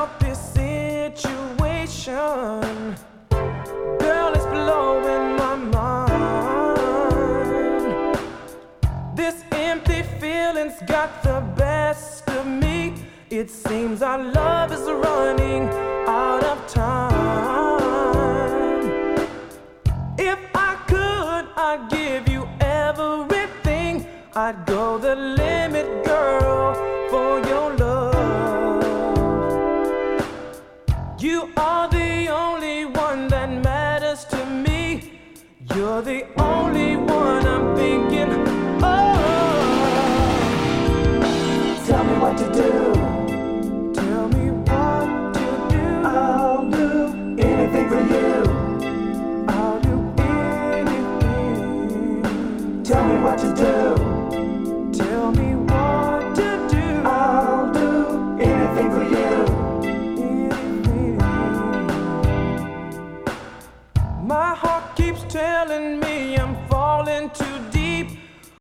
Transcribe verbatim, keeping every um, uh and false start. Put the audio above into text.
about this situation. Girl, it's blowing my mind. This empty feeling's got the best of me. It seems our love is running out of time. If I could, I'd give you everything. I'd go the limit, girl, for your love. You are the only one that matters to me. You're the only one I'm thinking of. Tell me what to do. Tell me what to do. I'll do anything for you. I'll do anything. Tell me what to do. Tell me what to do. I'll do anything for you. Anything. My heart keeps telling me I'm falling too